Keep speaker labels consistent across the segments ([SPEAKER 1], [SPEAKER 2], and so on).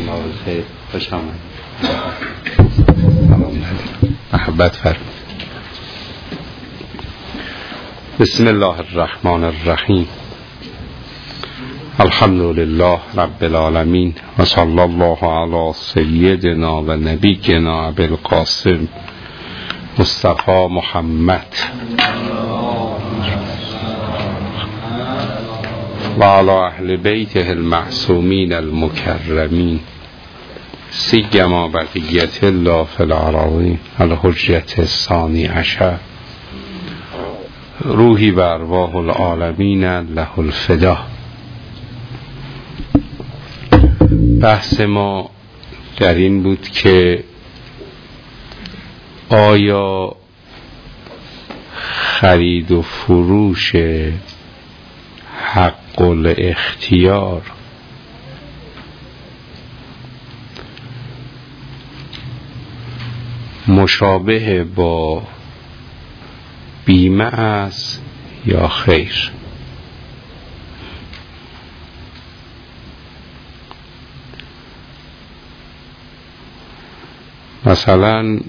[SPEAKER 1] الله خیر. خوش آمد. سلام علیکم. محبت فرمایید. بسم الله الرحمن الرحیم. الحمد لله رب العالمین و صلی الله علی سیدنا و نبینا ابی القاسم مصطفی محمد و علی اهل بیته المعصومین المکرمین سیما بقیت الله فی الارضین الحجة الثانی عشر روحی و ارواح العالمین له الفدا. بحث ما در این بود که آیا خرید و فروش حق الاختیار مشابه با بیمه است یا خیر؟ مثلا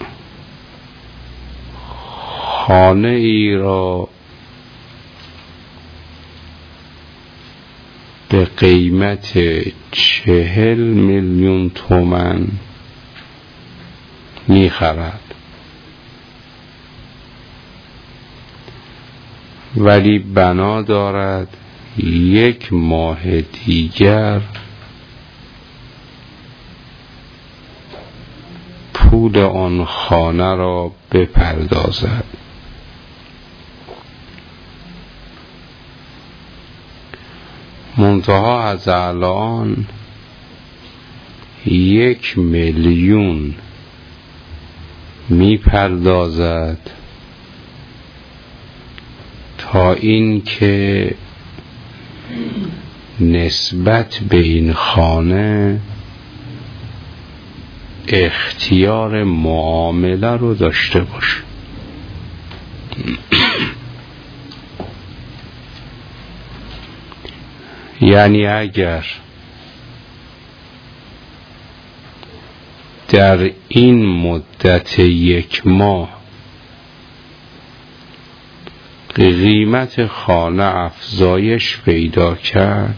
[SPEAKER 1] خانه ای را به قیمت 40 میلیون تومان می‌خرد، ولی بنا دارد 1 ماه دیگر پول آن خانه را بپردازد. منتها از الان 1 میلیون میپردازد تا این که نسبت به این خانه اختیار معامله رو داشته باشه. یعنی اگر در این مدت 1 ماه قیمت خانه افزایش پیدا کرد،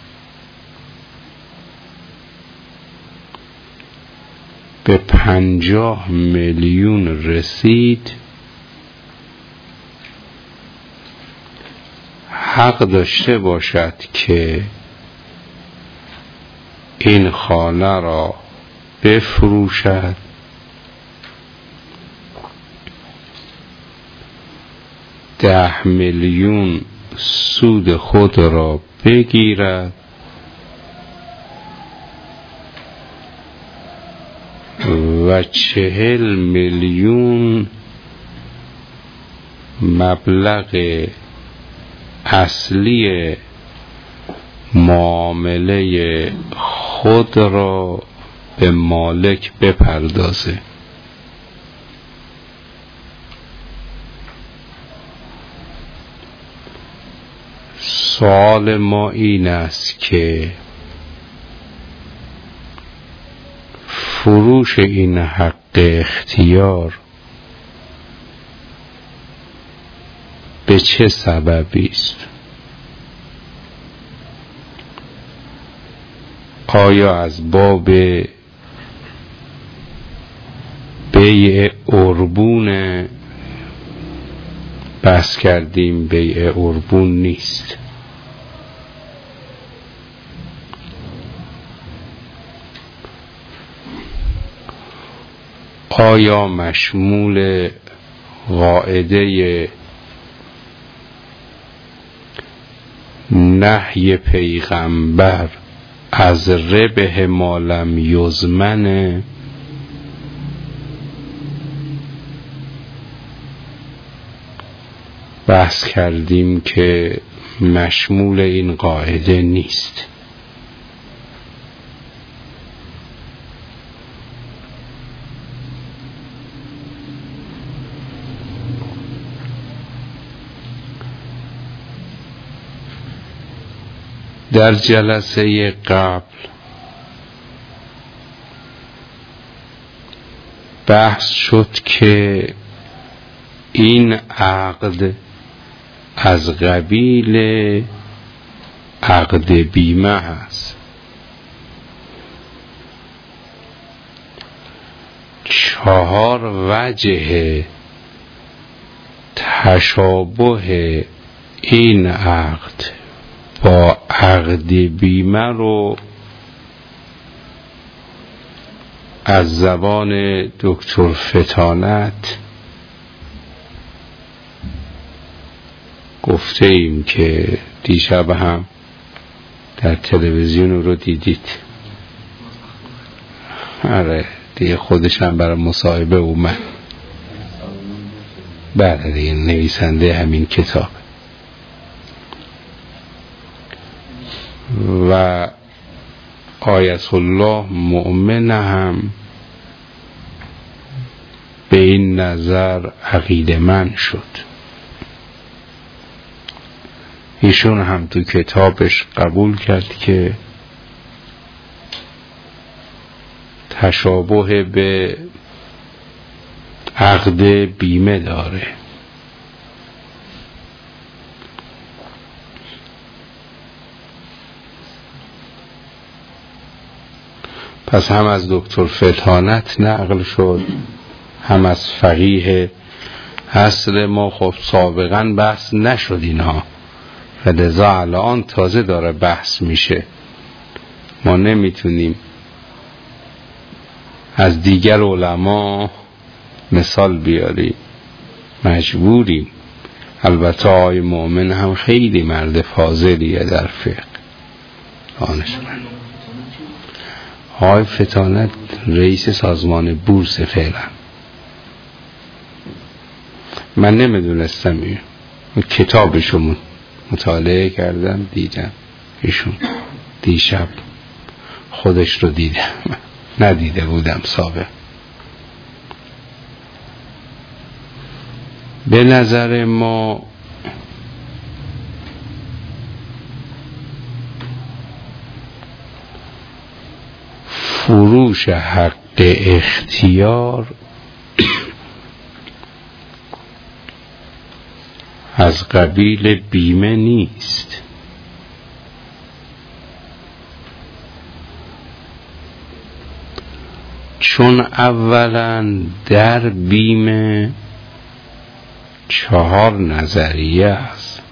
[SPEAKER 1] به 50 میلیون رسید، حق داشته باشد که این خانه را بفروشد، 10 میلیون سود خود را بگیرد و 40 میلیون مبلغ اصلی معامله خود را به مالک بپردازه. سوال ما این است که فروش این حق اختیار به چه سببی است؟ آیا از باب بیع عربون؟ بحث کردیم بیع عربون نیست. آیا مشمول قاعده نهی پیغمبر از ربح ما لم یضمن؟ بحث کردیم که مشمول این قاعده نیست. در جلسه قبل بحث شد که این عقد از قبیل عقد بیمه هست. 4 وجه تشابه این عقد با عقد بیمه رو از زبان دکتر فطانت گفته ایم که دیشب هم در تلویزیون رو دیدید. آره دیگه خودش هم برای مصاحبه اومد. بله دیگه نویسنده همین کتاب و آیت الله مؤمن هم به این نظر عقیده‌مند شد. ایشون هم تو کتابش قبول کرد که تشابه به عقد بیمه داره. پس هم از دکتر فطانت نقل شد، هم از فقیه اصل ما. خب سابقا بحث نشد اینها و لذا الان تازه داره بحث میشه. ما نمیتونیم از دیگر علما مثال بیاریم، مجبوریم. البته آقای مؤمن هم خیلی مرد فاضلیه در فقه، دانشمند. آقای فطانت رئیس سازمان بورس فعلا. من نمیدونستم این کتابشو مطالعه کردم، دیدم ایشون دیشب خودش رو دیدم، ندیده بودم سابق. به نظر ما فروش حق اختیار از قبیل بیمه نیست. چون اولا در بیمه 4 نظریه است.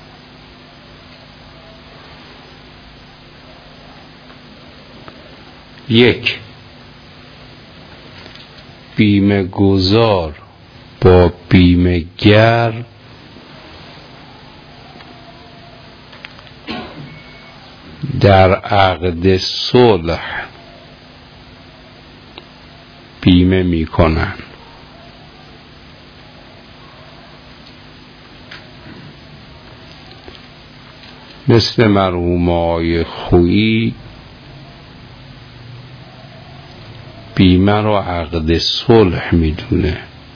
[SPEAKER 1] یک، بیمه گذار با بیمه گر در عقد صلح بیمه می کنن. مثل مرحوم آقای خویی بیمه رو عقد صلح میدونه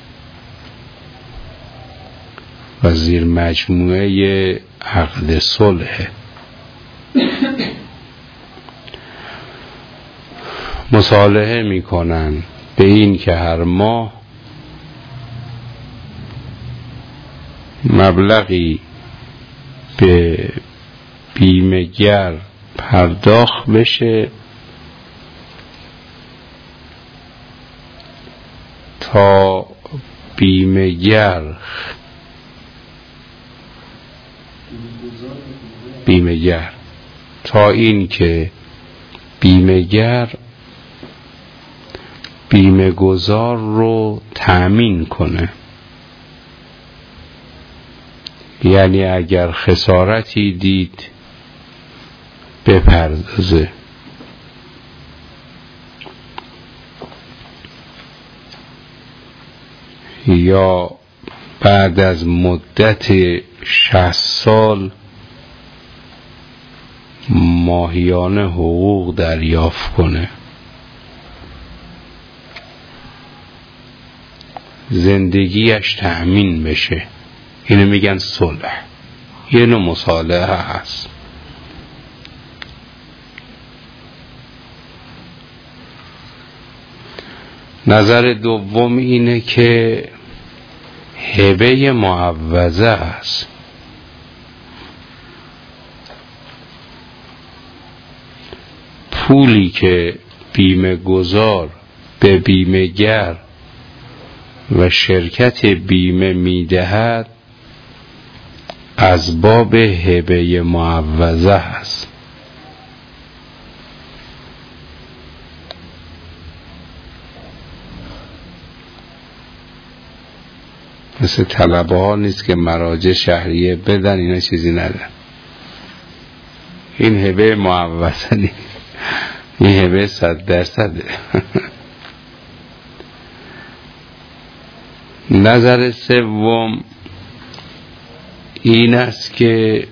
[SPEAKER 1] و زیر مجموعه عقد صلح. مصالحه میکنن به این که هر ماه مبلغی به بیمه‌گر پرداخت بشه تا بیمه‌گر تا این که بیمه‌گر بیمه گذار رو تأمین کنه. یعنی اگر خسارتی دید بپردازه. یا بعد از مدت 60 سال ماهیانه حقوق دریافت کنه. زندگیش تأمین بشه. اینو میگن صلح. یه نوع مصالحه هست. نظر دوم اینه که هبه معوضه است. پولی که بیمه گذار به بیمه گر و شرکت بیمه میدهد از باب هبه معوضه است. مثل طلبه ها نیست که مراجع شهریه بدن، اینا چیزی ندن. این هبه معوضه نیست، این هبه 100%. نظر سوم این است که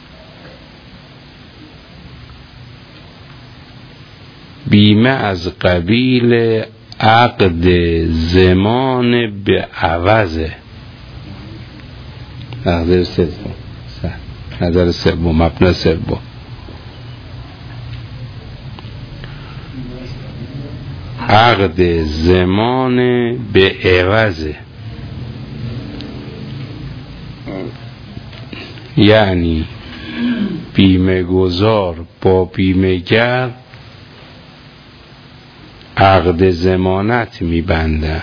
[SPEAKER 1] بیمه از قبیل عقد زمان به عوضه. نظر سوم مبنا سوم عقد زمان به عوضه، یعنی بیمه گذار با بیمه گر عقد ضمانت می‌بندن.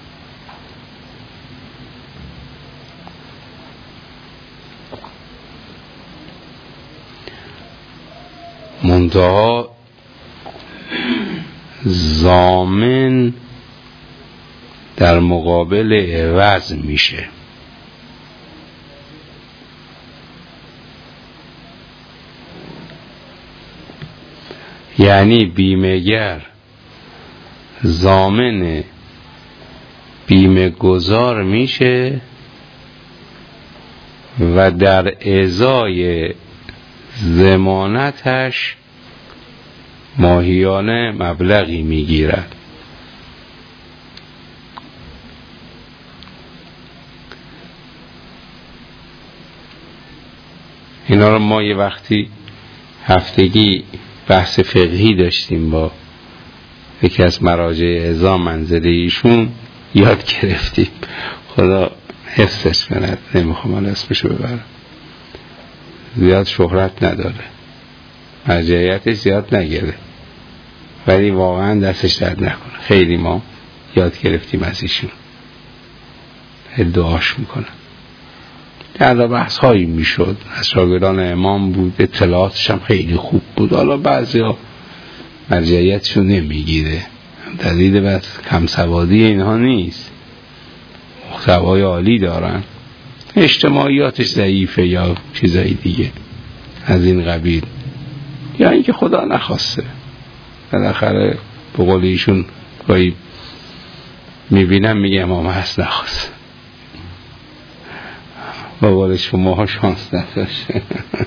[SPEAKER 1] منتها ضامن در مقابل عوض میشه. یعنی بیمه‌گر ضامن بیمه گذار میشه و در ازای ضمانتش ماهیانه مبلغی میگیرد. اینا رو ما یه وقتی هفتگی بحث فقهی داشتیم با یکی از مراجع اعضا منزله ایشون، یاد گرفتیم. خدا حفظش کند، نمیخوام من اسمشو ببرم، زیاد شهرت نداره، مرجعیتش زیاد نگیره، ولی واقعا دستش درد نکنه. خیلی ما یاد گرفتیم از ایشون، دعاش میکنم. در بحث هایی میشد، از شاگردان امام بود، اطلاعاتش هم خیلی خوب بود. حالا بعضی ها مرجعیتشون نمیگیره، دلیل بر کم سوادی اینها نیست، محتوای عالی دارن، اجتماعیاتش ضعیفه یا چیزایی دیگه از این قبیل، یا اینکه خدا نخواسته. بالاخره به قول ایشون گاهی میبینم میگه امام هست نخواسته، با قول شما ها شانس نداشته.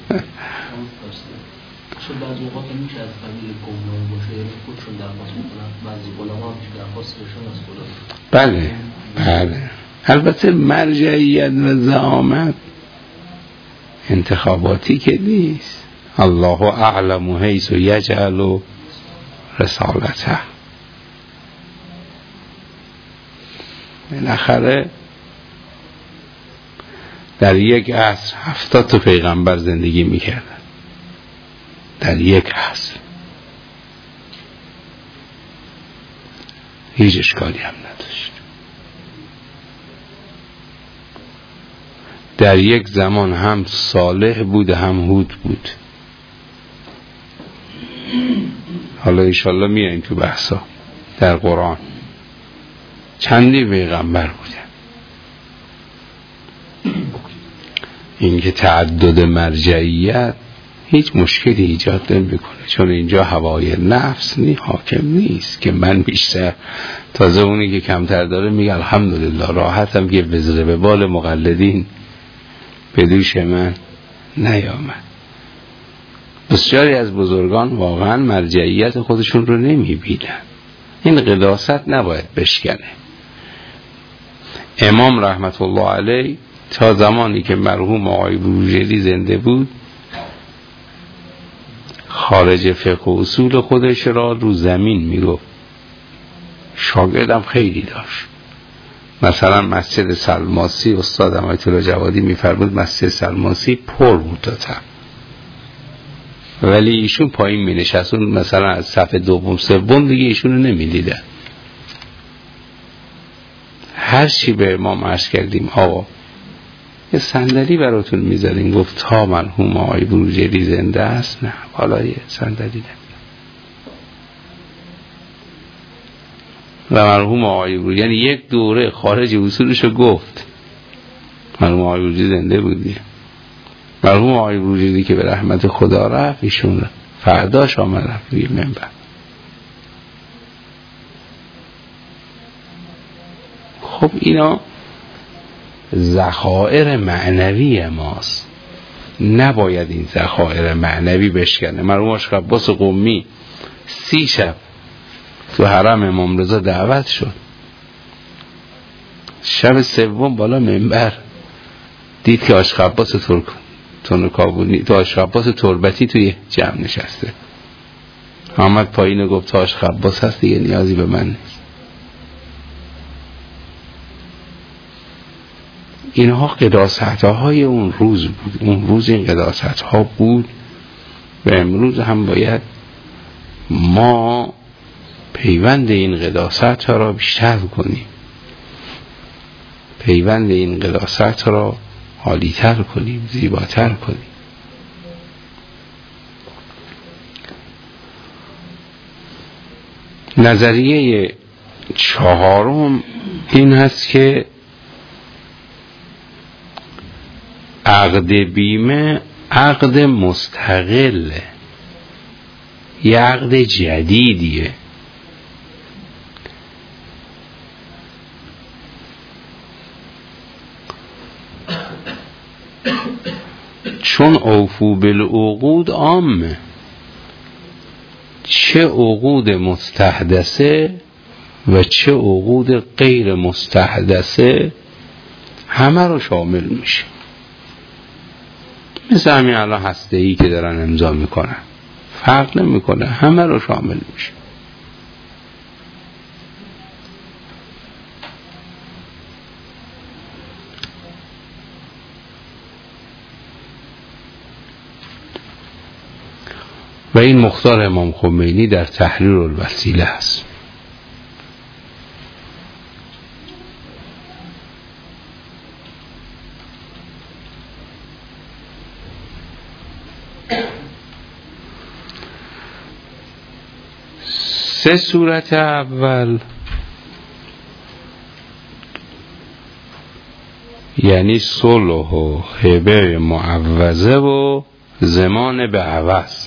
[SPEAKER 2] چون بعضی اوقات میشه از قبیل گمنام باشه، یعنی خودشون درخواست میکنن، بعضی علما هم که درخواست بشن از خدا.
[SPEAKER 1] بله البته مرجعیت و زعامت انتخاباتی که نیست. الله اعلم حیث یجعل رسالته. بالاخره در یک عصر 70 تا پیغمبر زندگی میکردن، در یک عصر، هیچ اشکالی هم نداشت. در یک زمان هم صالح بود هم هود بود. حالا انشالله میاییم تو بحثا. در قرآن چندی پیغمبر بودن. اینکه تعدد مرجعیت هیچ مشکلی ایجاد نمیکنه، چون اینجا هوای نفس حاکم نیست که من بیشتر. تازه اونی که کمتر داره میگه الحمدلله راحتم که وزر به بال مقلدین به دوش من نیامد. بسیاری از بزرگان واقعا مرجعیت خودشون رو نمیبینن. این قداست نباید بشکنه. امام رحمت الله علیه تا زمانی که مرحوم آقای بروجردی زنده بود خارج فقه و اصول خودش را رو زمین میگفت. شاگردم خیلی داشت. مثلا مسجد سلماسی استادم آیت الله جوادی میفرمود مسجد سلماسی پر بود تا ته، ولی ایشون پایین می نشست، مثلا از صف دوم سوم دیگه ایشونو نمی دیدن. هر چی به امام عرض کردیم آقا یه صندلی براتون میذاریم، گفت تا مرحوم آقای بروجردی زنده است نه حالا یه صندلی نمیدن. و مرحوم آقای بروجردی یعنی یک دوره خارج اصولشو گفت، مرحوم آقای بروجردی زنده بودی. مرحوم آقای بروجردی که به رحمت خدا رفت، ایشون فرداش آمد روی منبر. خب اینا ذخایر معنوی ماست، نباید این ذخایر معنوی بشکنه. مرحوم آقا عباس قمی 30 شب تو حرم امام رضا دعوت شد، شب سوم بالا منبر دید که آقا عباس ترکابونی تو آقا عباس تربتی توی جمع نشسته، آمد پایین و گفت تا آقا عباس هست دیگه نیازی به من نیست. اینها قداست‌های اون روز بود، اون روز این قداست‌ها بود و امروز هم باید ما پیوند این قداست‌ها را بیشتر کنیم، پیوند این قداست را عالی‌تر کنیم، زیباتر کنیم. نظریه چهارم این هست که عقد بیمه عقد مستقله، یه عقد جدیدیه. چون اوفو بالعقود عامه، چه عقود مستحدثه و چه عقود غیر مستحدثه همه رو شامل میشه. مثل همین الان هسته‌ای که دارن امضا میکنن فرق نمیکنه، همه رو شامل میشه. و این مختار امام خمینی در تحریر الوسیله است. سه صورت اول یعنی صلح و هبه معوضه و ضمان به عوض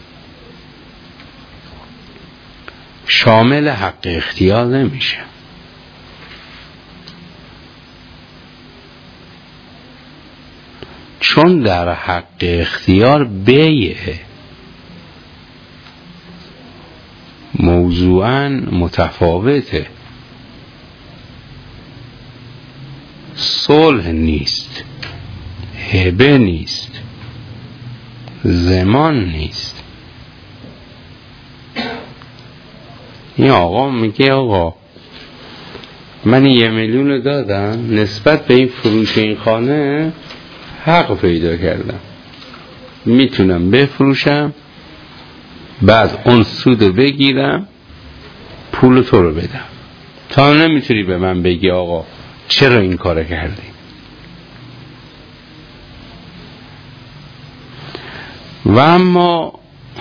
[SPEAKER 1] شامل حق اختیار نمیشه، چون در حق اختیار بیعه موضوعاً متفاوته، صلح نیست، هبه نیست، ضمان نیست. این آقا میگه آقا من 1 میلیون دادم، نسبت به این فروش این خانه حق پیدا کردم، میتونم بفروشم بعد اون سودو بگیرم پول تو رو بدم. تا نمیتونی به من بگی آقا چرا این کار کردی. و اما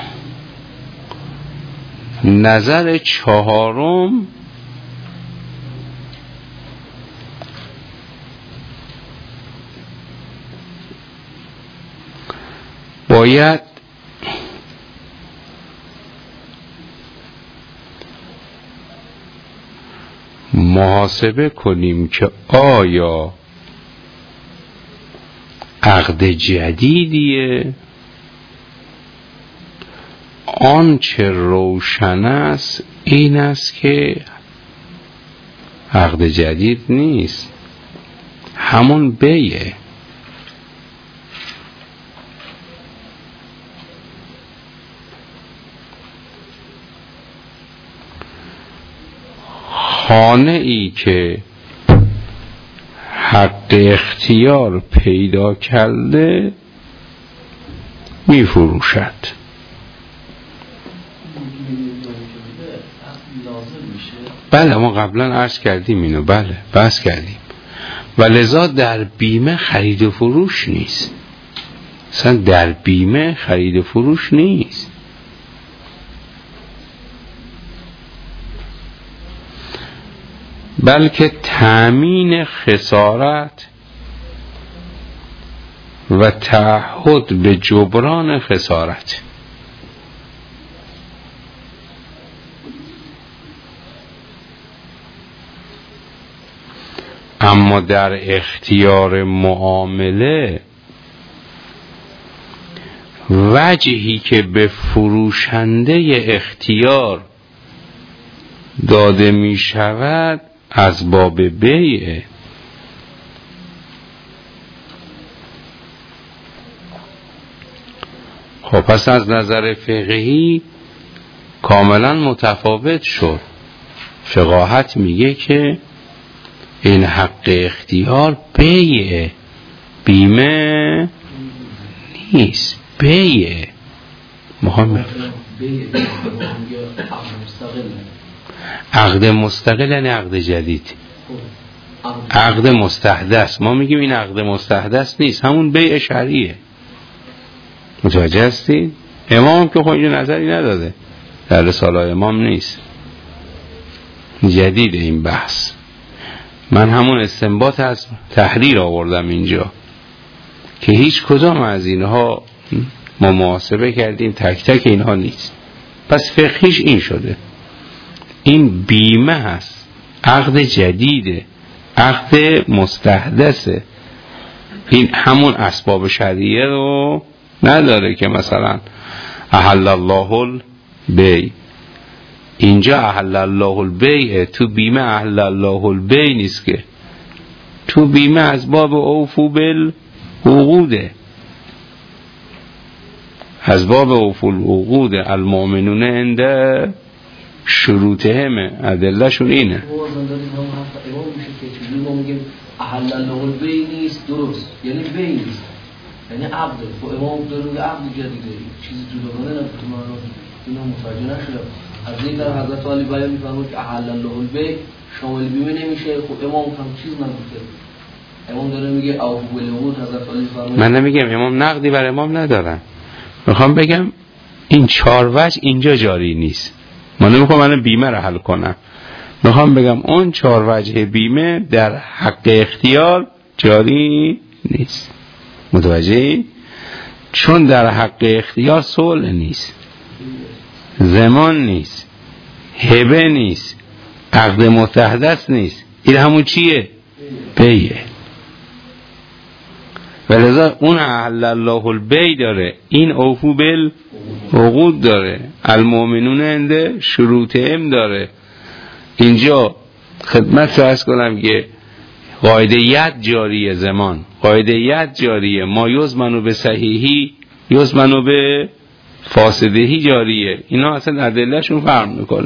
[SPEAKER 1] نظر چهارم باید محاسبه کنیم که آیا عقد جدیدیه، آنچه روشن است این است که عقد جدید نیست، همون بیعه. خانه ای که حق اختیار پیدا کرده می فروشد. بله ما قبلا عرض کردیم اینو، بله بحث کردیم. و لذا در بیمه خرید و فروش نیست، اصلا در بیمه خرید و فروش نیست. بلکه تأمین خسارت و تعهد به جبران خسارت. اما در اختیار معامله وجهی که به فروشنده اختیار داده می شود از باب بیعه. خب پس از نظر فقهی کاملا متفاوت شد. فقاهت میگه که این حق اختیار بیعه، بیمه نیست، بیعه. مهم عقد مستقل یعنی عقد جدید، عقد مستحدث. ما میگیم این عقد مستحدث نیست، همون بیع شرعیه. متوجه هستی؟ امام که خب اینجا نظری نداده، در رساله امام نیست، جدید این بحث. من همون استنباط از تحریر آوردم اینجا که هیچ کدام از اینها ما محاسبه کردیم، تک تک اینها نیست. پس فقهیش این شده، این بیمه هست، عقد جدیده، عقد مستحدثه. این همون اسباب شرعیه رو نداره که مثلا احل الله البیع، اینجا احل الله البیع، تو بیمه احل الله البیع نیست که، تو بیمه از باب اوفو بالعقوده، از باب اوفو العقود المؤمنون عند شروطهم، ادله شون اینه.
[SPEAKER 2] احل الله البیع نیست، درست، یعنی بیع نیست، یعنی عقد. و امام داره میگه عقد جدیده، چیزی جداگانه نمیتونه. اینا متوجه نشده. از این طرف حضرت علی بیان میفرمود که احل الله البیع شامل بیمه نمیشه. خب امام هم چیز نگفته، امام داره میگه اوفوا بالعقود. حضرت علی فرمود،
[SPEAKER 1] من نمیگم امام نقدی بر امام ندارن، میخوام بگم این 4 وجه اینجا جاری نیست. من نمیخوام من بیمه رو حل کنم، میخوام بگم اون 4 وجه بیمه در حق اختیار جاری نیست. متوجهی؟ چون در حق اختیار صلح نیست، زمان نیست، هبه نیست، عقد متحدث نیست. این همون چیه؟ بیعه. ولذا اون احل الله البیع داره، این اوفو بالعقود داره، المؤمنون عند شروطهم داره. اینجا خدمت رو عرض کنم که قاعده ید جاریه، زمان قاعده ید جاریه، ما یزمنو به صحیحی یزمنو به فاسدهی جاریه. اینا اصلا ادله شون فرق میکنه.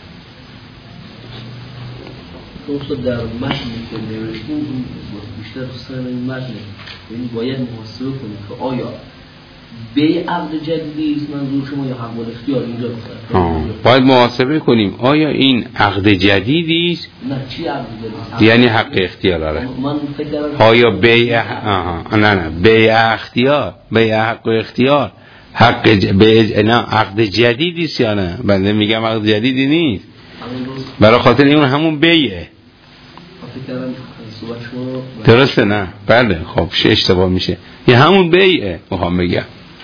[SPEAKER 2] دوست در متنی که نوشتیم بیشتر دوستان این متن، یعنی باید محاسبه کنیم که آیا بیع عقد جدیدی است منظور شما یا حق الاختیار؟ اینجا
[SPEAKER 1] باید محاسبه کنیم آیا این عقد جدیدی است؟
[SPEAKER 2] نه، چی عقد جدیدی؟
[SPEAKER 1] یعنی حق اختیار داره.
[SPEAKER 2] من فکر کردم
[SPEAKER 1] آیا بیع نه بیع اختیار، بیع حق اختیار، حق نه عقد جدیدی است یا نه؟ بنده میگم عقد جدیدی نیست، برای خاطر این همون بیعه. درسته؟ نه بله. خب چه اشتباه میشه، یه همون بیعه. میخوام بگم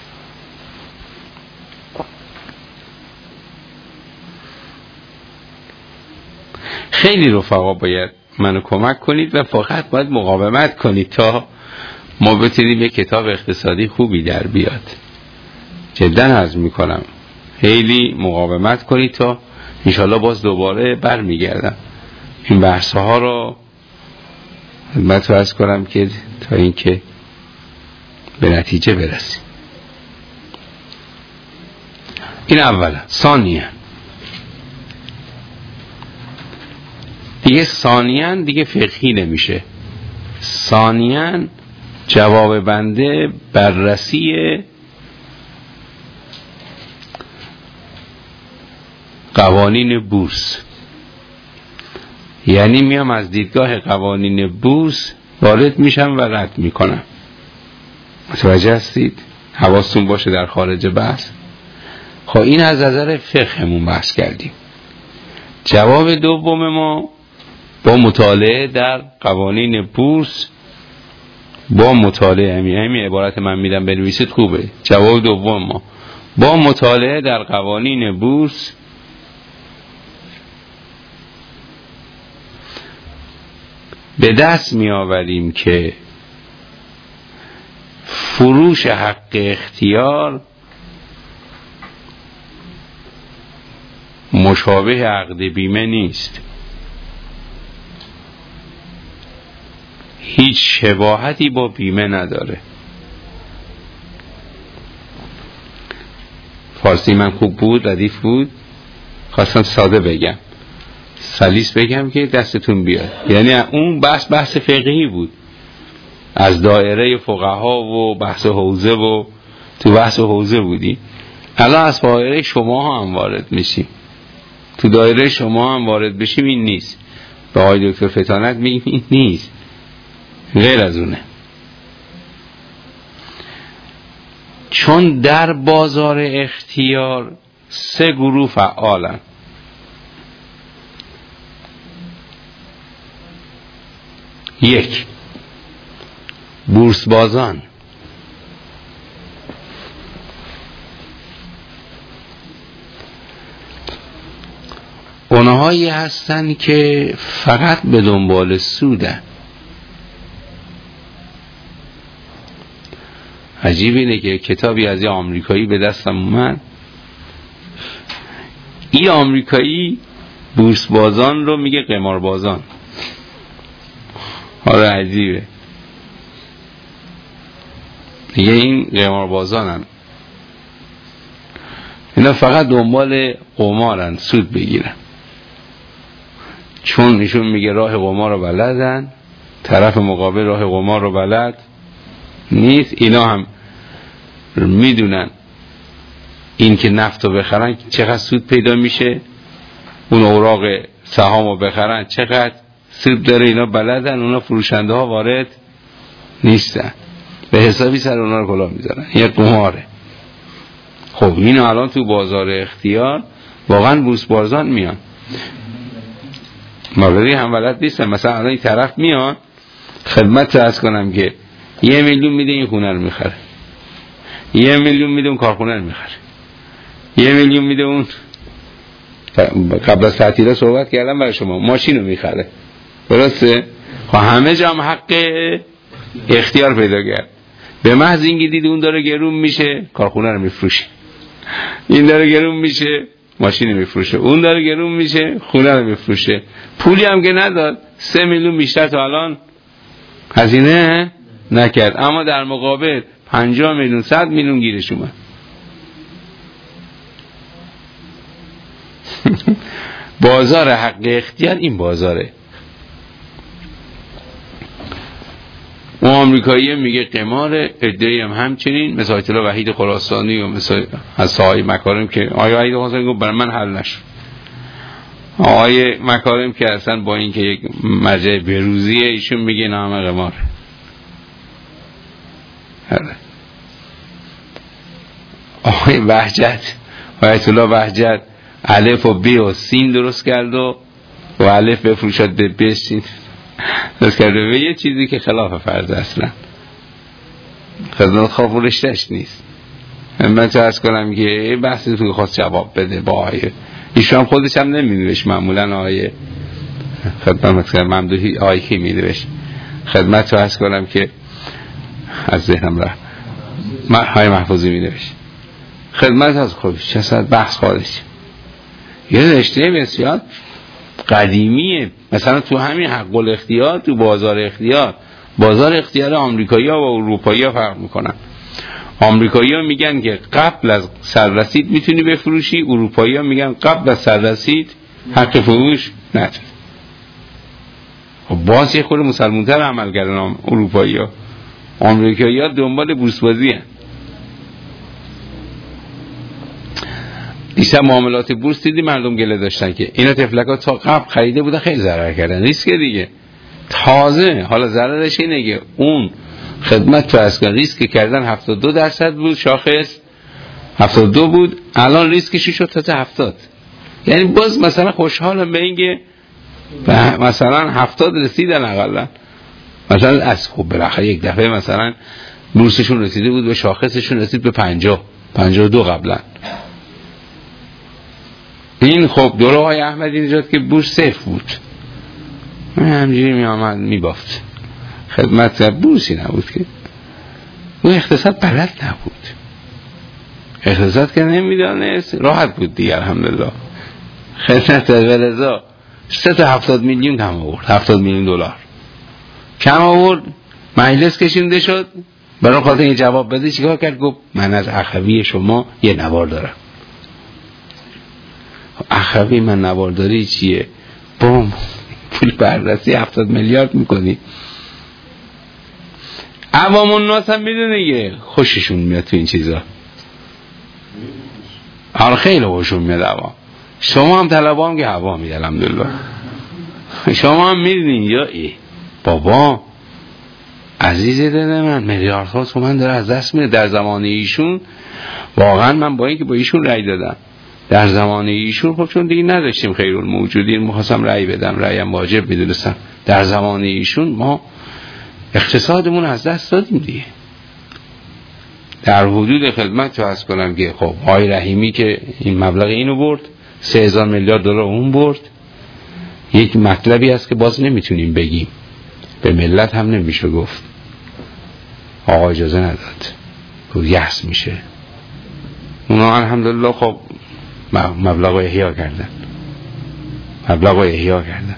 [SPEAKER 1] خیلی رفقا باید منو کمک کنید و فقط باید مقاومت کنید تا ما بتونیم یک کتاب اقتصادی خوبی در بیاد. جدا عرض میکنم خیلی مقاومت کنید تا انشالله باز دوباره برمیگردم این بحث ها رو خدمت رو عرض کنم که تا اینکه به نتیجه برسیم. این اولا. ثانیا دیگه ثانیاً دیگه فقهی نمیشه. ثانیاً جواب بنده بررسی قوانین بورس، یعنی میام از دیدگاه قوانین بورس وارد میشم و رد میکنم. متوجه هستید؟ حواستون باشه در خارج بحث. خب این از نظر فقهمون بحث کردیم. جواب دوم ما با مطالعه در قوانین بورس، با مطالعه، همین عبارت من میدم بنویسید خوبه. جواب دوم ما با مطالعه در قوانین بورس به دست می آوریم که فروش حق اختیار مشابه عقد بیمه نیست، هیچ شباهتی با بیمه نداره. فارسی من خوب بود، ردیف بود، خواستم ساده بگم، سلیس بگم که دستتون بیاد. یعنی اون بحث فقهی بود، از دایره فقها و بحث حوزه و تو بحث حوزه بودی. الان از دایره شما هم وارد میشیم، تو دایره شما هم وارد بشیم. این نیست. به آقای دکتر فتانت میگیم این نیست، غیر از اونه. چون در بازار اختیار 3 گروه فعالن. یک، بورس بازان. اونهایی هستن که فقط به دنبال سودن. عجیب اینه که کتابی از یه آمریکایی به دستم اومد، این آمریکایی بورس بازان رو میگه قمار بازان. آره عجیبه، میگه این قمار بازانن، اینا فقط دنبال قمارن، سود بگیرن. چون ایشون میگه راه قمار رو بلدن، طرف مقابل راه قمار رو بلد نیست. اینا هم میدونن این که نفت رو بخرن چقدر سود پیدا میشه، اون اوراق سهام رو بخرن چقدر سود داره، اینا بلدن. اونا فروشنده ها وارد نیستن، به حسابی سر اونا رو کلاه میذارن. یه قماره. خب این الان تو بازار اختیار واقعا بورس بازان میان، موردی هم بلد نیستن. مثلا الان این طرف میان خدمت عرض کنم که 1 میلیون میده این خونه رو میخره، 1 میلیون میده اون کارخونه رو میخره، 1 میلیون میده اون، قبل از تعطیلات صحبت کردم برای شما، ماشین رو میخره. درسته؟ خب همه جا هم حق اختیار پیدا کرد. به محض اینکه دید اون داره گرون میشه کارخونه رو میفروشه، این داره گرون میشه ماشین رو میفروشه، اون داره گرون میشه خونه رو میفروشه. پولی هم که نداد، 3 میلیون بیشتر تا الان هزینه نکرد، اما در مقابل 50 میلیون 100 میلیون گیرش اومد. بازار حق اختیار این بازاره. اون آمریکایی میگه قمار، ادعی هم همچنین، مثل آیت الله وحید خراسانی و مثل از ساهای مکارم که آقای وحید خراسانی گفت برای من حل نشد. آقای مکارم که اصلا با این که یک مرجع بروزیه، ایشون میگه نام قمار. آقای وحجت، آیت الله وحجت الف و ب و سین درست کرد و الف بفروشد به ب سین درست کرد به یه چیزی که خلاف فرض اصلا خدمت خواب و رشتش نیست. من چه ارز کنم که بحثی توی خواست جواب بده با آیه ایشون هم خودش هم نمیدوش، معمولا آیه خدمت مثلا ممدوحی آیه کی میدوش. خدمت چه ارز کنم که از ذهنم رفت، های محفوظی میدوش. خدمت از خودش چه ساعت بحث خارجی یه رشته بسیار قدیمیه. مثلا تو همین حق الاختیار، تو بازار اختیار، بازار اختیار آمریکایی ها و اروپایی ها فرق میکنن. آمریکایی ها میگن که قبل از سررسید میتونی بفروشی، اروپایی ها میگن قبل از سررسید حق فروش نداری. باز یه خود مسلمونتر عمل کردن اروپایی ها. آمریکایی ها دنبال بورس بازی هن. دیشب معاملات بورس دیدی مردم گله داشتن که اینا تفلکا تا قبل خریده بودن خیلی ضرر کردن، ریسک دیگه. تازه حالا ضررش اینه که اون خدمت تو از ریسک کردن 72% بود، شاخص 72 بود، الان ریسکش شد تا 70. یعنی باز مثلا خوشحالم به اینکه مثلا 70 رسیدن اقلا. مثلا از خوب بالاخره یک دفعه مثلا بورسشون رسیده بود به شاخصشون رسید به 52 قبلا. این خب دوره‌های احمدی نژاد که بورس صفر بود، همینجوری می آمد می بافت، خدمت بورسی نبود که اون اقتصاد بلد نبود، اقتصاد که نمیدانست، راحت بود دیگر الحمدلله. خدمت ولذا 370 میلیون کم آورد، 70 میلیون دلار کم آورد، مجلس کشیده شد. برای خاطر این جواب بده چیکار کرد؟ گفت من از اخوی شما یه نوار دارم. اخوی من نوارداری چیه؟ بوم پول بررسی 70 میلیارد میکنی. عوام الناس هم میدونه که خوششون میاد تو این چیزا، حالا خیلی خوششون میاد عوام. شما هم طلبا هم که هوا میده الحمدلله. شما هم میدونین یا بابا عزیز دل من میلیاردها تومان داره از دست میره. در زمان ایشون واقعا من با اینکه با ایشون رأی دادم، در زمان ایشون خب چون دیگه نداشتیم خیرالموجودین، می‌خواستم رأی بدم، رأیم واجب میدونستم. در زمان ایشون ما اقتصادمون از دست دادیم دیگه. در حدود خدمت تو عرض کنم که خب آقای رحیمی که این مبلغ اینو برد، 3000 میلیارد دلار اون برد. یک مطلبی هست که باز نمیتونیم بگیم، به ملت هم نمیشه گفت، آقا اجازه نداد، گفت یأس میشه. اونا الحمدلله خب مبلغ احیا کردن، مبلغ احیا کردن.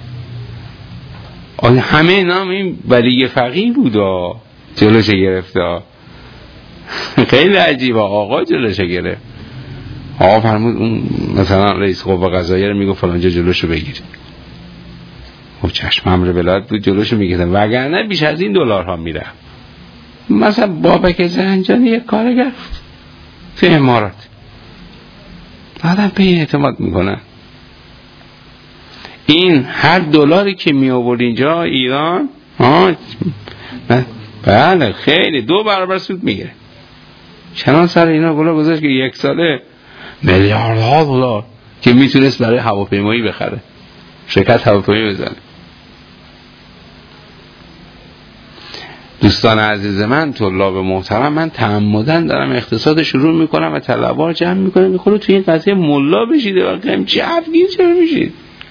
[SPEAKER 1] همه نام این ولی فقیه بودا جلوش گرفته. خیلی عجیبه، آقا جلوش گرفت. آقا فرمود اون مثلا رئیس قوه قضاییه رو میگفت فلانجا جلوشو بگیر. خب چشم امر ولایت بود، جلوشو میگیرن، وگرنه بیش از این دلارها میره. مثلا بابک زنجانی یک کارگر تو امارات، آدم به این اعتماد میکنن. این هر دلاری که می آورد اینجا ایران بله خیلی 2 برابر سود میگیره. چنان سر اینا گلا گذاشت که یک ساله میلیاردها دلار که میتونست برای هواپیمایی بخره، شرکت هواپیمایی بزنه. دوستان عزیز من، طلاب محترم، من تعمدن دارم اقتصاد شروع میکنم و طلبا رو جمع میکنم میخوره توی این قضیه ملا بشید و جفگیر چرا میشید؟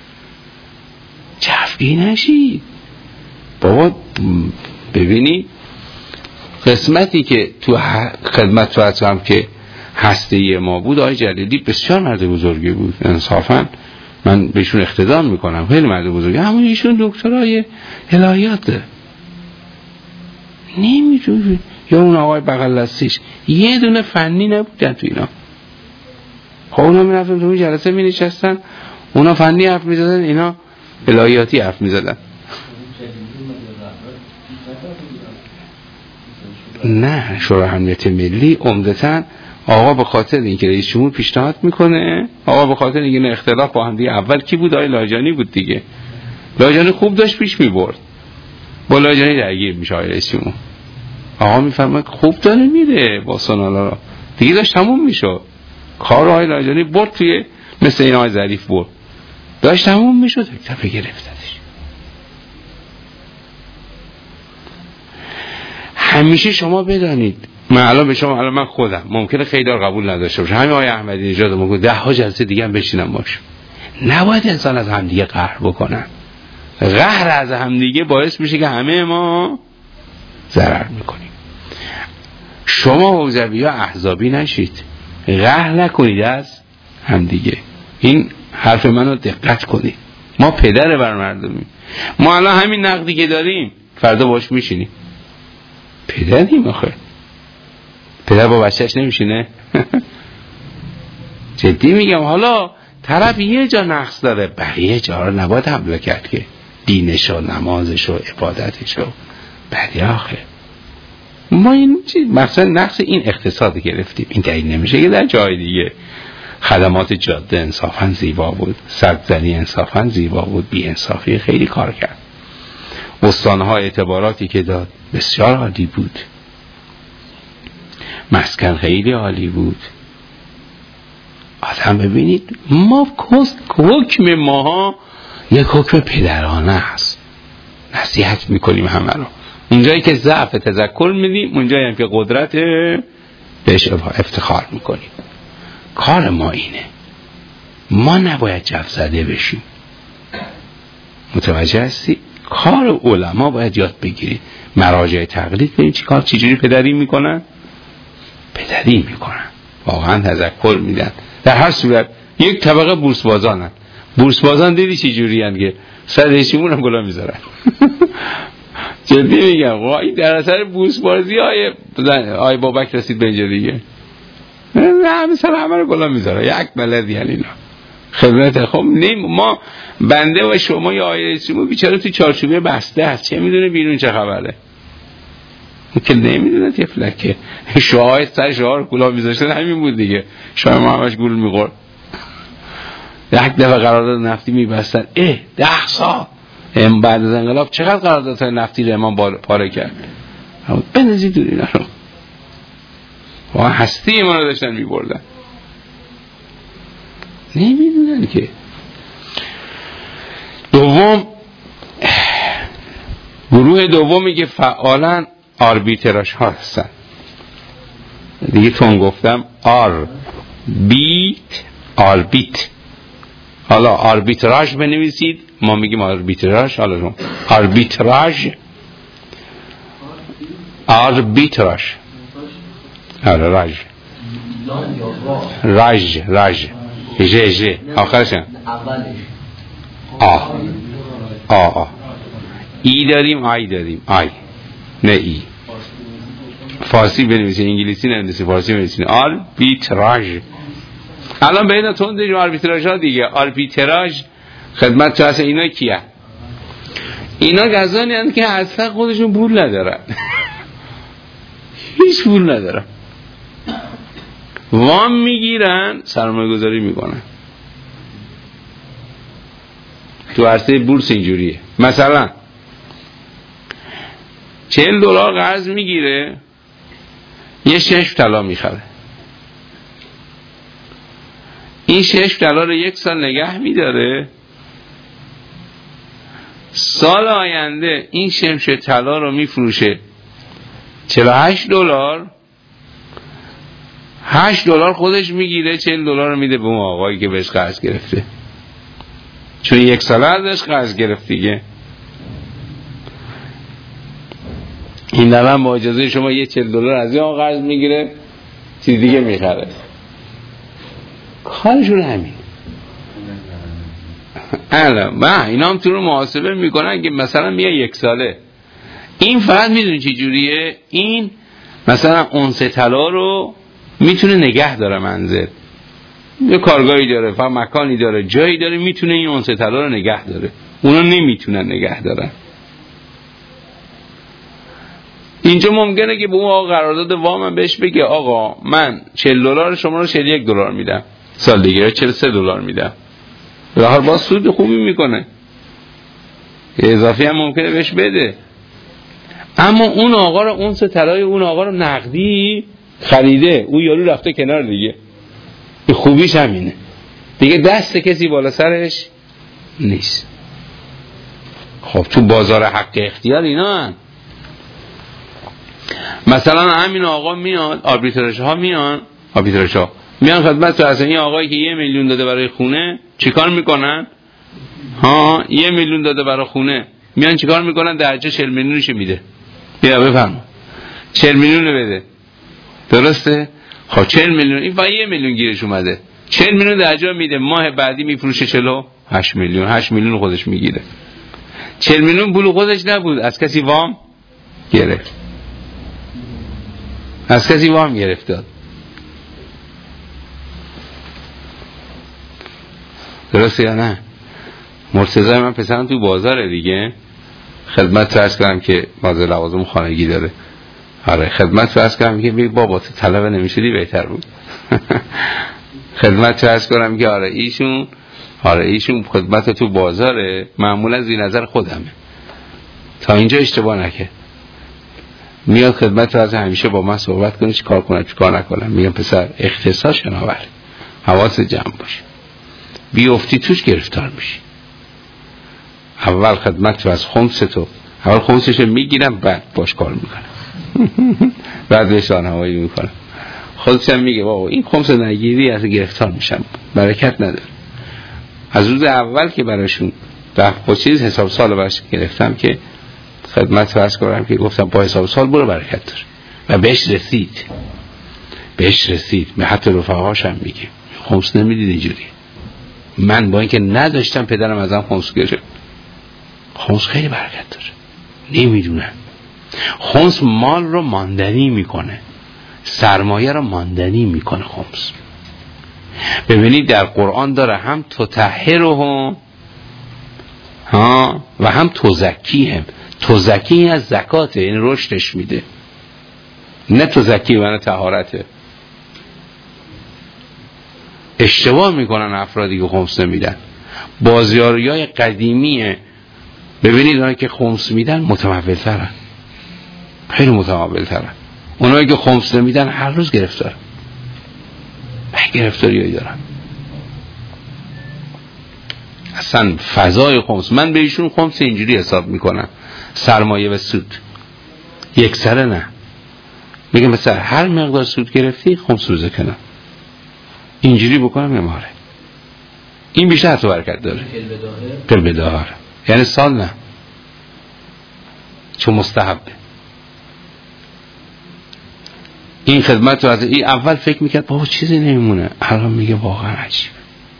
[SPEAKER 1] جفگیر نشید بابا. ببینی قسمتی که تو خدمت تو هستم که هسته ما بود، آقای جلیلی بسیار مرد بزرگی بود، انصافا من بهشون اقتدام میکنم، خیلی مرد بزرگی. همون ایشون دکترای الهیات داره، نمیدونی. یا اون آقای بغل دستیش یه دونه فنی نبودن تو اینا. خب اونا میرفتن تو جلسه مینشستن، اونا فنی حرف میزدن، اینا الهیاتی حرف میزدن. نه، شورای امنیت ملی عمدتاً آقا به خاطر اینکه رئیس جمهور پیشنهاد میکنه، آقا به خاطر اینکه اختلاف با هم دیگه، اول کی بود؟ آقای لاجانی بود دیگه. لاجانی خوب داشت پیش میبرد، با لاجانی درگیر میشه آقای رئیس جمهور. آقا میفرماید خوب داره میره با سنالا را دیگه، داشت تموم میشه کار. آقای لاجانی برد توی مثل این آقای ظریف برد، داشت تموم میشد، یک دفعه گرفتنش. همیشه شما بدانید، من الان به شما، الان من خودم ممکنه خیلی دار قبول نداشته باشه، همین آقای احمدی نژاد ما 10 جلسه دیگه هم بشینم باشه، نباید انسان از همدیگه قهر بکنن. قهر از همدیگه باعث میشه که همه ما ضرر میکنیم. شما حوزوی ها احزابی نشید، قهر نکنید از همدیگه. این حرف منو دقت کنید. ما پدر بر مردمیم. ما الان همین نقدی که داریم فردا باش میشینیم. پدریم آخه. پدر با بچهش نمیشینه؟ جدی میگم. حالا طرف یه جا نقص داره، بقیه جا رو نباید حمله کرد که دینش و نمازش و عبادتش و بلی آخه ما این چیز مثلا نقص این اقتصاد گرفتیم. این تعیین نمیشه که در جای دیگه خدمات جاده انصافا زیبا بود، سدزنی انصافا زیبا بود، بی انصافی خیلی کار کرد، استانها اعتباراتی که داد بسیار عالی بود، مسکن خیلی عالی بود. آدم ببینید ما حکم ماها یک حکم پدرانه است، نصیحت میکنیم همه رو. اونجایی که ضعف تذکر میدیم، اونجایی هم که قدرت بهش افتخار میکنیم. کار ما اینه، ما نباید جف زده بشیم. متوجه هستی؟ کار علما باید یاد بگیریم، مراجع تقلید ببین چجوری پدری میکنن. واقعا تذکر میدن. در هر صورت یک طبقه بورسبازانن. بورسبازان دیدی چجوری هستن که صدشیمون هم گلا میذارن. جدی میگم این در اثر بورسبازی آی بابک رسید به اینجا دیگه. همه سر همه رو گلا میذاره، یک بلدی هن اینا خبرت. خب ما بنده و شما یا آی رسیمون بیچاره تو چارچوبه بسته هست، چه میدونه بیرون چه خبره؟ که نمیدونه تفلکه. شاهد سر شاه رو گلا میذاشتن، همین بود دیگه. شاه ما همش گول میخورد. یک دفعه قرارداد نفتی میبستن، 10 سال بعد از انقلاب چقدر قراردادهای نفتی رو امام پاره کرد. بنزید دور اینا رو واقعا هستی ما رو داشتن میبردن، نمیدونن که. دوم، گروه دومی که فعالا آربیتراژ ها هستن دیگه، تون گفتم آربیت. حالا آربیتراژ بنویسید، ما میگیم آربیتراژ. حالا شما آربیتراژ راج ژ آخرش ای داریم، آی داریم، آی نه ای. فارسی بنویسید، انگلیسی ننویسید، فارسی بنویسید. آربیتراژ. الان به اینا تونده آربیتراژ ها دیگه. آربیتراژ خدمت تو هست. اینا کیه؟ اینا گزانی هستند که اصلا خودشون پول ندارن. هیچ پول ندارن، وام میگیرن، سرمایه گذاری میکنن. تو عرصه بورس اینجوریه. مثلا $40 قرض میگیره، یه 6 طلا میخره. این 6 طلا رو 1 سال نگه میداره، سال آینده این شمش طلا رو میفروشه $48، $8 خودش میگیره، $40 رو میده به اون آقایی که بهش قرض گرفته، چون 1 سال ازش قرض گرفت دیگه. این دارم با اجازه شما یه $40 از این قرض میگیره، چیز دیگه میخره. کارشون همین. الان اینا هم تو رو محاسبه میکنن که مثلا میگه 1 ساله این فقط میدونی چی جوریه. این مثلا اونس طلا رو میتونه نگه داره، منزل یه کارگاهی داره، فقط مکانی داره، جایی داره، میتونه این اونس طلا رو نگه داره. اونا نمیتونن نگه دارن. اینجا ممکنه که به اون آقا قرارداد وام بهش بگه آقا من $40 شما رو $41 میدم، سال دیگه $43 میدم. به هر باز سود خوبی میکنه، اضافی هم ممکنه بهش بده. اما اون آقا رو، اون طلای اون آقا رو نقدی خریده، اون یارو رفته کنار دیگه. خوبیش همینه دیگه، دست کسی بالا سرش نیست. خب تو بازار حق اختیار اینا هن. مثلا همین آقا میاد، آربیتراژ ها میان خدمت تو اصلا این آقایی که 1 میلیون داده برای خونه، چیکار میکنن؟ 1 میلیون داده برای خونه، میان چیکار میکنن؟ درجه 40 میلیونش میده. بیا بفرما 40 میلیون بده، درسته؟ خب 40 میلیون، این فقط 1 میلیون گیرش اومده، 40 میلیون درجه میده، ماه بعدی میفروشه 48 میلیون، 8 میلیون خودش میگیره. 40 میلیون پول خودش نبود، از کسی وام گرفت، از کسی وام گرفت داد. درسته یا نه؟ مرتضی من پسرم تو بازاره دیگه، خدمت عرض کردم که بازار لوازم خانگی داره. آره خدمت عرض کردم که بگی بابا تو طلبه نمیشدی بهتر بود. خدمت عرض کردم که آره ایشون خدمت تو بازاره، معمولا زیر نظر خودمه، تا اینجا اشتباه نکرد. میاد خدمت عرض همیشه با من صحبت کنه چی کار کنم چی کار نکنم. میگم پسر اختصاص شناور، حواس جمع باشه، بیافتی توش گرفتار میشی. اول خدمت از خمس تو، اول خمسشو میگیرم بعد باش کار میکنم. بعد بهش راهنمایی میکنم. خودش هم میگه بابا این خمس نگیری از گرفتار میشم، برکت نداره. از روز اول که براشون با چیز حساب سال براش گرفتم که خدمت فرض کنم که گفتم با حساب سال برو برکت داره و بهش رسید. به حتی رفقاش هم میگه خمس نمیدید اینجوری. من با اینکه نداشتم پدرم ازم خمس گرفت. خمس خیلی برکت داره، نمیدونم. خمس مال رو ماندنی میکنه، سرمایه رو ماندنی میکنه خمس. ببینید در قرآن داره هم تطهرهم و هم تزکیهم. تزکی از زکاته، این رشدش میده، نه تزکی و نه طهارته. اشتباه میکنن افرادی که خمس نمیدن. بازیاریای قدیمیه ببینید اونایی که خمس میدن متمول ترن، خیلی متمول ترن. اونایی که خمس نمیدن هر روز گرفتاری دارن. اصلا فضای خمس، من به ایشون خمس اینجوری حساب میکنم، سرمایه و سود یک سره نه. میگم مثلا هر مقدار سود گرفتی خمس روزه کنم، اینجوری بکنم یماره. این بیشتر تو برکت داره. کل بداهر یعنی سال نه، چون مستحبه. این خدمت رو از این اول فکر میکرد بابا چیزی نمیمونه، الان میگه واقعا عجیبه.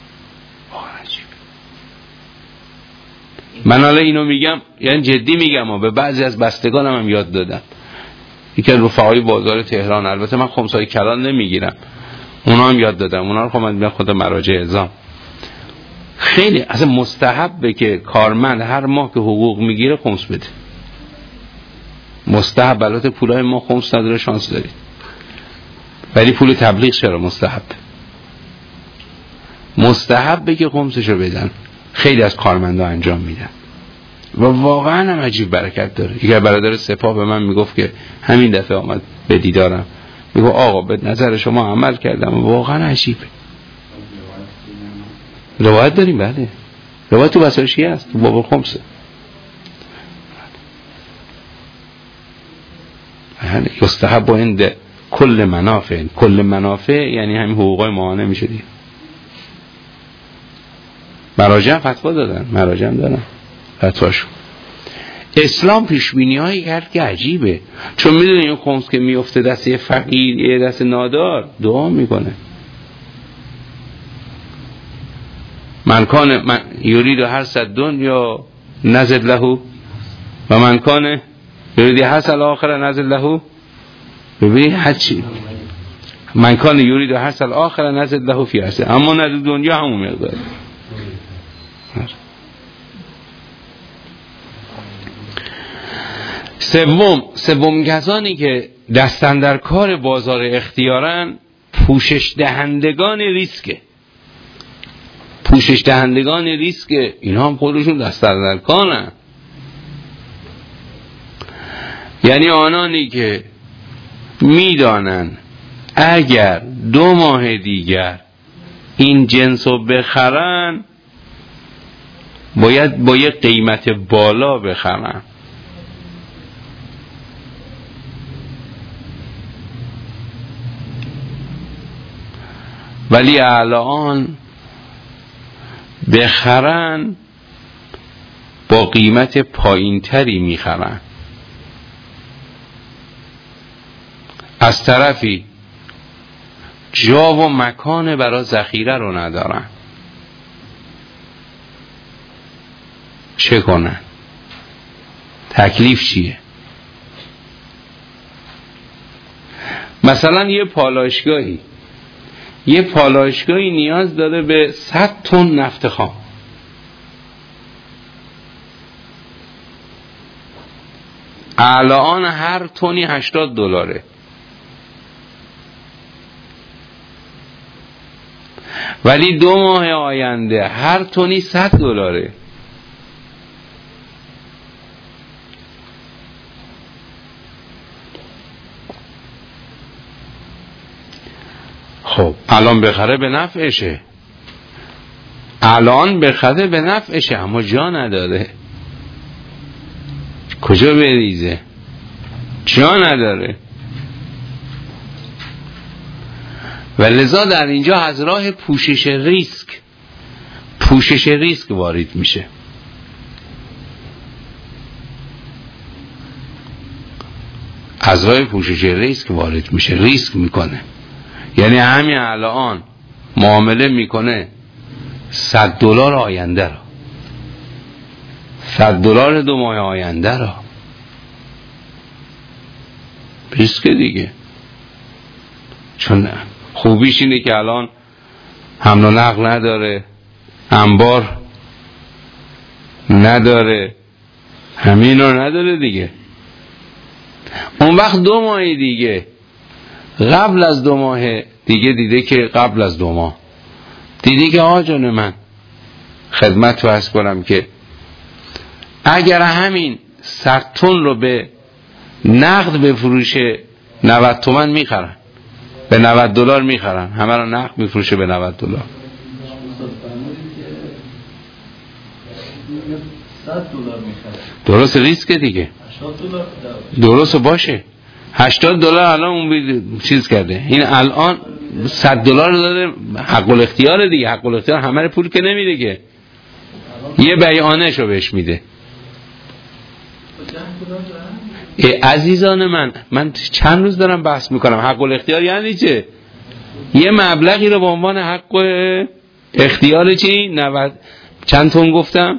[SPEAKER 1] من حالا اینو میگم یعنی جدی میگم و به بعضی از بستگانم هم یاد دادم. یکی از رفقای بازار تهران، البته من خمسای کلان نمیگیرم، اونا هم یاد دادم، اونا رو خب من خود مراجع اعزام خیلی اصلا مستحبه که کارمند هر ماه که حقوق میگیره خمس بده. مستحب، البته پولای ما خمس نداره، شانس دارید، ولی پول تبلیغ چرا مستحبه که خمسشو بدن. خیلی از کارمندا انجام میدن و واقعا هم عجیب برکت داره. یک برادر سپاه به من میگفت که همین دفعه آمد به دیدارم، میگفت آقا به نظر شما عمل کردم، واقعا عجیبه. روایت داریم، بله روایت تو وسائل شیعه است، تو باب الخمسه. یستحب عند کل منافع یعنی همین حقوقای ماهانه میشه دیگه. مراجع فتوا دادن، مراجع هم دارن فتواشون. اسلام پیشبینی هایی کرد که عجیبه، چون میدونی این خمس که میفته دست یه فقیر یه دست نادار دعا میکنه. من یرید هر صد دنیا نزد له و من کان یرید حسن آخر نزد له. ببین هرچی من کان یرید حسن آخر نزد له فی حسن، اما نزد دنیا همون مقدار. سوم کسانی که دستن در کار بازار اختیارن پوشش دهندگان ریسک. اینا هم خودشون دستن در کارن. یعنی آنانی که میدانن اگر 2 ماه دیگر این جنس رو بخرن باید با یه قیمت بالا بخرن، ولی الان بخرن با قیمت پایین تری میخرن. از طرفی جا و مکان برای ذخیره رو ندارن. چه کنن؟ تکلیف چیه؟ مثلا یه پالایشگاهی نیاز داره به 100 تن نفت خام. الان هر تونی $80، ولی 2 ماه آینده هر تونی $100. خب الان بخره به نفعشه، الان بخره به نفعشه، اما جا نداره. کجا بریزه؟ جا نداره. و لذا در اینجا از راه پوشش ریسک وارد میشه. از راه پوشش ریسک وارد میشه، ریسک میکنه. یعنی همین الان معامله میکنه $100 آینده را، $100 2 ماه آینده را. ریسک دیگه. چون خوبیش اینه که الان حمل و نقل نداره، انبار نداره، همین رو نداره دیگه. اون وقت 2 ماه دیگه، قبل از 2 ماه دیگه دیده که قبل از 2 ماه دیدی که آقا جان من خدمت تو عرض کنم که اگر همین 100 تن رو به نقد بفروشه 90 تومن میخرن، به $90 میخرن، همه رو نقد میفروشه به $90. درست ریسک دیگه، درست باشه. $80 الان اون چیز کرده، این الان $100 داده حق الاختیار دیگه. حق الاختیار همه رو پول که نمیده که، یه بیعانش رو بهش میده. عزیزان من چند روز دارم بحث میکنم حق الاختیار یعنی چه؟ یه مبلغی رو به عنوان حق اختیار چی؟ 90 چند تون گفتم؟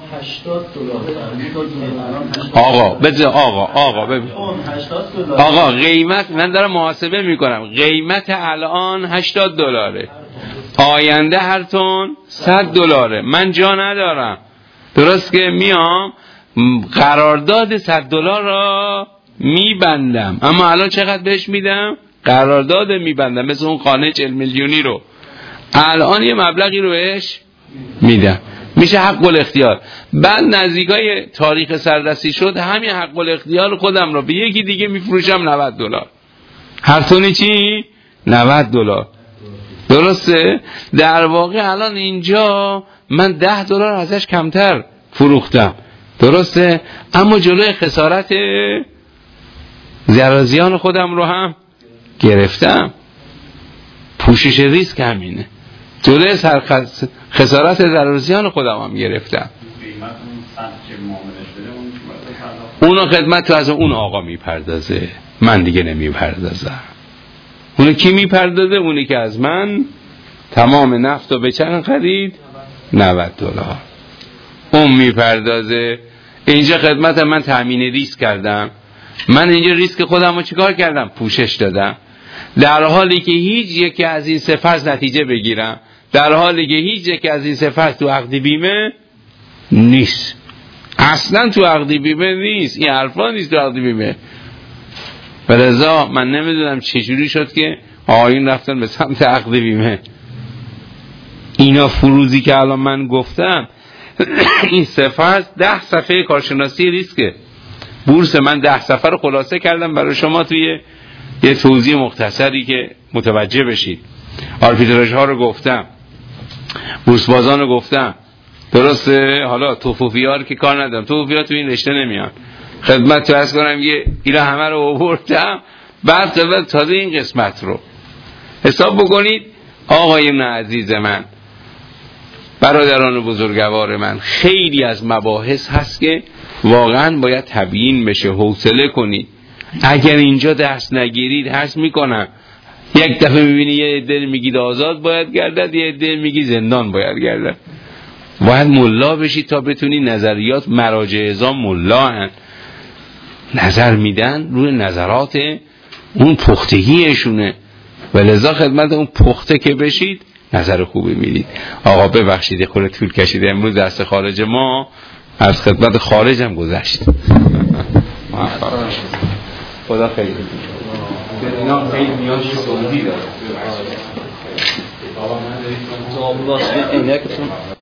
[SPEAKER 1] آقا بذار آقا ببین آقا قیمت، من دارم محاسبه میکنم، قیمت الان $80، آینده هر تون $100. من جا ندارم، درست که میام قرارداد $100 را میبندم، اما الان چقدر بهش میدم؟ قرارداد میبندم، مثل اون خانه 40 میلیونی رو الان یه مبلغی رو بهش میدم، میشه حق الاختیار. بعد نزدیکای تاریخ سردستی شد همین حق الاختیار خودم رو به یکی دیگه میفروشم $90. هر تونی چی؟ $90. درسته؟ در واقع الان اینجا من $10 ازش کمتر فروختم، درسته؟ اما جلوی خسارت زیان خودم رو هم گرفتم. پوشش ریسک همینه، جلوی خسارت زیان خودم هم گرفتم. اونو خدمت تو از اون آقا میپردازه، من دیگه نمیپردازم. اونو کی میپردازه؟ اونی که از من تمام نفت رو به چند خرید؟ $90. اون میپردازه. اینجا خدمت من تامین ریسک کردم، من اینجا ریسک خودم رو چیکار کردم؟ پوشش دادم، در حالی که هیچ یکی از این سه فرض نتیجه بگیرم، در حالی که هیچ یکی از این سه فرض تو عقد بیمه نیست، اصلا تو عقد بیمه نیست، این حرفا نیست تو عقد بیمه. برضا من نمیدونم چجوری شد که آقایون رفتن به سمت عقد بیمه. اینا فروزی که الان من گفتم این سه فرض 10 صفحه کارشناسی ریسکه بورس، من 10 صفحه رو خلاصه کردم برای شما توی یه توضیح مختصری که متوجه بشید. آربیتراژ ها رو گفتم، بورس بازان رو گفتم، درسته؟ حالا توفوفیار که کار ندارم، توفوفیار تو این رشته نمیان، خدمت تو عرض کنم یه اینا همه رو آوردم. بعد تازه این قسمت رو حساب بکنید. آقایون عزیز من، برادران بزرگوار من، خیلی از مباحث هست که واقعا باید تبیین بشه، حوصله کنید. اگر اینجا درس نگیرید درس میکنم، یک دفعه میبینی یه عده میگید آزاد باید گردد، یه عده میگی زندان باید گردد. باید ملا بشی تا بتونی نظریات مراجع اعظام ملا هن. نظر میدن روی نظرات اون پختگیشونه، و لذا خدمت اون پخته که بشید نظر خوبی میدید. آقا ببخشید خود طول کشیده، امروز درس خارج ما از خدمت خارج هم گذشت. خدا خیلی اینا خیلی میان سعودی داره.